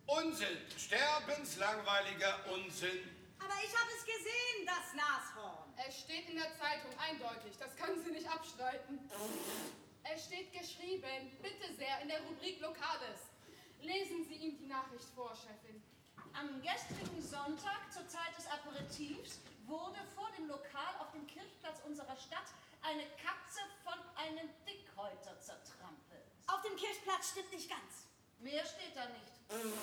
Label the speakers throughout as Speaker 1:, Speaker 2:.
Speaker 1: Unsinn, sterbenslangweiliger Unsinn.
Speaker 2: Aber ich habe es gesehen, das Nashorn.
Speaker 3: Es steht in der Zeitung, eindeutig, das können Sie nicht abstreiten. Es steht geschrieben, bitte sehr, in der Rubrik Lokales. Lesen Sie ihm die Nachricht vor, Chefin.
Speaker 4: Am gestrigen Sonntag, zur Zeit des Aperitifs, wurde vor dem Lokal auf dem Kirchplatz unserer Stadt eine Katze von einem Dickhäuter zertrampelt.
Speaker 2: Auf dem Kirchplatz stimmt nicht ganz.
Speaker 4: Mehr steht da nicht.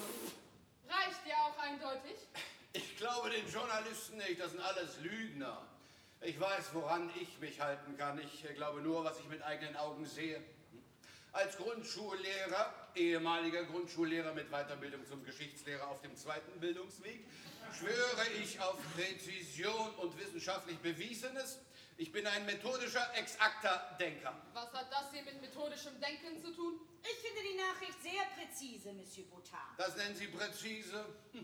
Speaker 3: Reicht ja auch eindeutig?
Speaker 1: Ich glaube den Journalisten nicht, das sind alles Lügner. Ich weiß, woran ich mich halten kann. Ich glaube nur, was ich mit eigenen Augen sehe. Als Grundschullehrer, ehemaliger Grundschullehrer mit Weiterbildung zum Geschichtslehrer auf dem zweiten Bildungsweg, schwöre ich auf Präzision und wissenschaftlich Bewiesenes. Ich bin ein methodischer, exakter Denker.
Speaker 3: Was hat das hier mit methodischem Denken zu tun?
Speaker 2: Ich finde die Nachricht sehr präzise, Monsieur Boutard.
Speaker 1: Das nennen Sie präzise?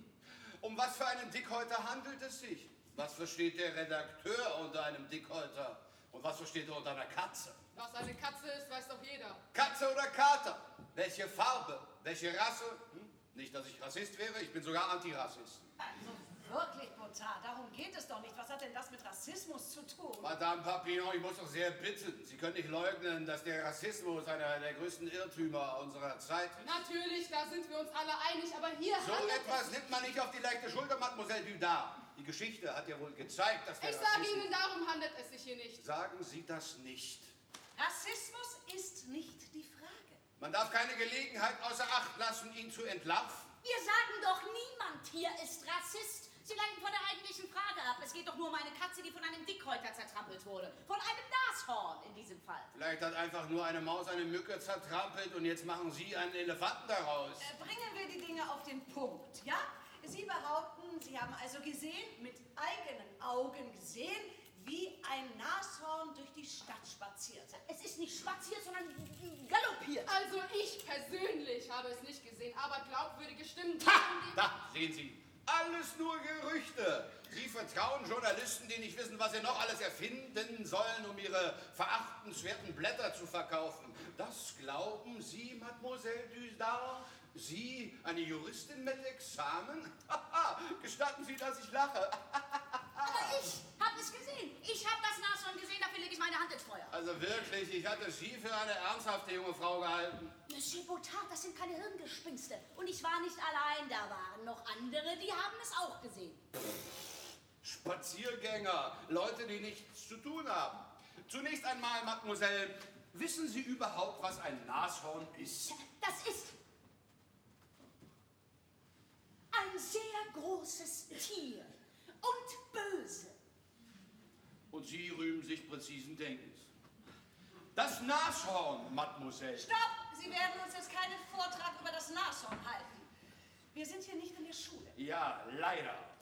Speaker 1: Um was für einen Dickhäuter handelt es sich? Was versteht der Redakteur unter einem Dickhäuter? Und was versteht er unter einer Katze?
Speaker 3: Was eine Katze ist, weiß doch jeder.
Speaker 1: Katze oder Kater? Welche Farbe? Welche Rasse? Nicht, dass ich Rassist wäre, ich bin sogar Antirassist.
Speaker 4: Also wirklich, Boutard, darum geht es doch nicht. Was hat denn das mit Rassismus zu tun?
Speaker 1: Madame Papillon, ich muss doch sehr bitten. Sie können nicht leugnen, dass der Rassismus einer der größten Irrtümer unserer Zeit ist.
Speaker 3: Natürlich, da sind wir uns alle einig, aber hier
Speaker 1: So etwas nimmt man nicht auf die leichte Schulter, Mademoiselle Dudard. Die Geschichte hat ja wohl gezeigt, dass der
Speaker 3: Ich sage Ihnen, darum handelt es sich hier nicht.
Speaker 1: Sagen Sie das nicht.
Speaker 4: Rassismus ist nicht die Frage.
Speaker 1: Man darf keine Gelegenheit außer Acht lassen, ihn zu entlarven.
Speaker 2: Wir sagen doch, niemand hier ist Rassist. Sie lenken von der eigentlichen Frage ab. Es geht doch nur um eine Katze, die von einem Dickhäuter zertrampelt wurde. Von einem Nashorn in diesem Fall.
Speaker 1: Vielleicht hat einfach nur eine Maus eine Mücke zertrampelt und jetzt machen Sie einen Elefanten daraus.
Speaker 4: Bringen wir die Dinge auf den Punkt, ja? Sie behaupten, Sie haben also gesehen, mit eigenen Augen gesehen, wie ein Nashorn durch die Stadt spazierte.
Speaker 2: Es ist nicht spaziert, sondern galoppiert.
Speaker 3: Also ich persönlich habe es nicht gesehen, aber glaubwürdige Stimmen...
Speaker 1: Da sehen Sie. Alles nur Gerüchte. Sie vertrauen Journalisten, die nicht wissen, was sie noch alles erfinden sollen, um ihre verachtenswerten Blätter zu verkaufen. Das glauben Sie, Mademoiselle Dudard? Sie, eine Juristin mit Examen? Gestatten Sie, dass ich lache?
Speaker 2: Aber ich habe es gesehen. Ich habe das Nashorn gesehen, dafür lege ich meine Hand ins Feuer.
Speaker 1: Also wirklich, ich hatte Sie für eine ernsthafte junge Frau gehalten.
Speaker 2: Monsieur Boutard, das sind keine Hirngespinste. Und ich war nicht allein, da waren noch andere, die haben es auch gesehen.
Speaker 1: Spaziergänger, Leute, die nichts zu tun haben. Zunächst einmal, Mademoiselle, wissen Sie überhaupt, was ein Nashorn ist?
Speaker 2: Das ist ein sehr großes Tier und böse.
Speaker 1: Und Sie rühmen sich präzisen Denkens. Das Nashorn, Mademoiselle.
Speaker 4: Stopp! Sie werden uns jetzt keinen Vortrag über das Nashorn halten. Wir sind hier nicht in der Schule.
Speaker 1: Ja, leider.